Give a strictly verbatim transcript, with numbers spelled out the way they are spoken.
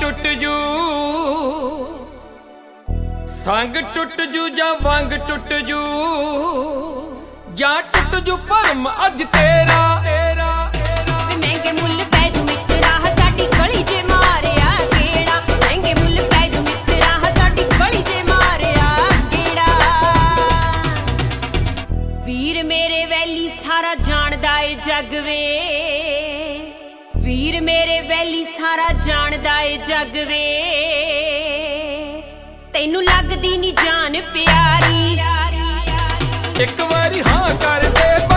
टुट जू संग टुट जू जा वंग टुट जू जा टुट जू भरम अज तेरा महंगे मुल पै जू मित्रा साडी गली च मारिया केड़ा महंगे मुल पै जू मित्रा साडी गली च मारिया केड़ा वीर मेरे वैली सारा जानदा ए जग वे वीर मेरे वैली सारा जानदा ए जग वे तैनू लगदी नी जान प्यारी एक बारी हाँ कर दे।